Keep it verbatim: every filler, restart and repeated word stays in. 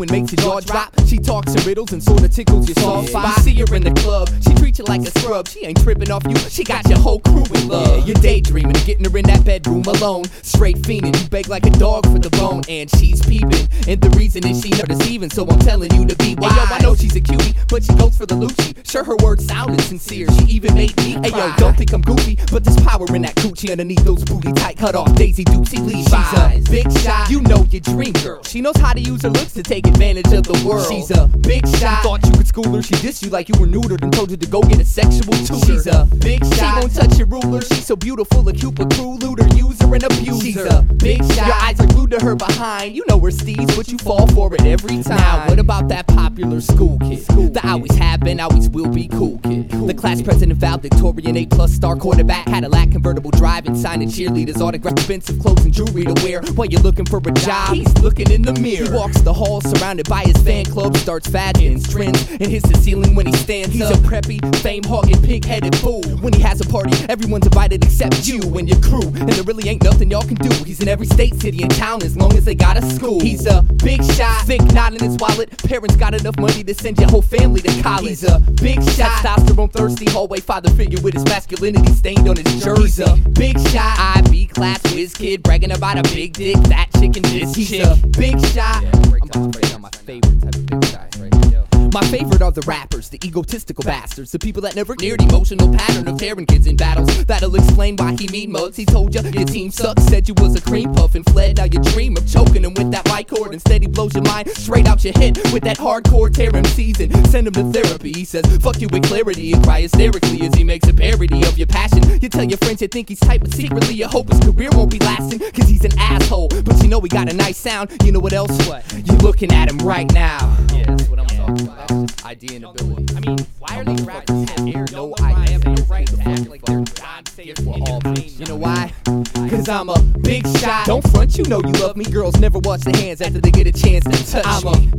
and makes your jaw drop. She talks in riddles and sorta tickles your soft spot. You see her in the club, she treats you like a scrub. She ain't tripping off you, she got your whole crew in love. Yeah, you're daydreaming and getting her in that bedroom alone. Straight fiending, you beg like a dog for the bone. And she's peeping, and the reason is she not deceiving. So I'm telling you to be wise. Hey yo, I know she's a cutie, but she goes for the Lucci. Sure, her words sounded sincere, she even made me cry. Hey yo, don't think I'm goofy, but there's power in that coochie underneath those booty tight cut off Daisy Dukesy Levi's. She's a big shot, you know your dream girl. She knows how to use her looks to take advantage of the world. She's a big shot, thought you could school her. She dissed you like you were neutered and told you to go get a sexual tutor. She's a big shot, she won't touch your ruler. She's so beautiful, a cute but cruel looter, user and abuser. She's a big shot, your eyes are glued to her behind. You know her steez, but you fall for it every time. Now what about that popular school kid? School that always have been, always will be cool kid. Cool the class kid. President, valedictorian, A plus star quarterback, Cadillac convertible drive, and signing cheerleaders, autograph, expensive clothes and jewelry to wear. While you're looking for a job, he's looking in the mirror. He walks the halls surrounded by his fan club, starts fagging trends and hits the ceiling when he stands he's up. He's a preppy, fame-hogging, pig-headed fool. When he has a party, everyone's invited except you and your crew. And there really ain't nothing y'all can do. He's in every state, city, and town as long as they got a school. He's a big shot, thick knot in his wallet. Parents got enough money to send your whole family to college. He's a big shot, testosterone thirsty, hallway father figure with his masculinity stained on his jersey. He's a big shot, I B class whiz kid, bragging about a big dick, fat chicken, this He's chick. a big shot. Yeah, I'm about to break down my favorite type of big shots right here. My favorite are the rappers, the egotistical bastards, the people that never neared emotional pattern of tearing kids in battles. That'll explain why he mean mugs. He told ya your team sucks, said you was a cream puff and fled. Now you dream of choking him with that mic cord. Instead he blows your mind straight out your head with that hardcore tear him season. Send him to therapy. He says fuck you with clarity and cry hysterically as he makes a parody of your passion. You tell your friends you think he's tight, but secretly you hope his career won't be lasting, cause he's an asshole. But you know he got a nice sound. You know what else? What? You're looking at him right now. Yeah, that's what I'm talking about. Idea and ability. I mean, why are these rappers have air? No idea. They have no right to act like they're God safe. You know why? Cause I'm a big shot. Don't front, you know you love me. Girls never wash their hands after they get a chance to touch I'm me. I'm a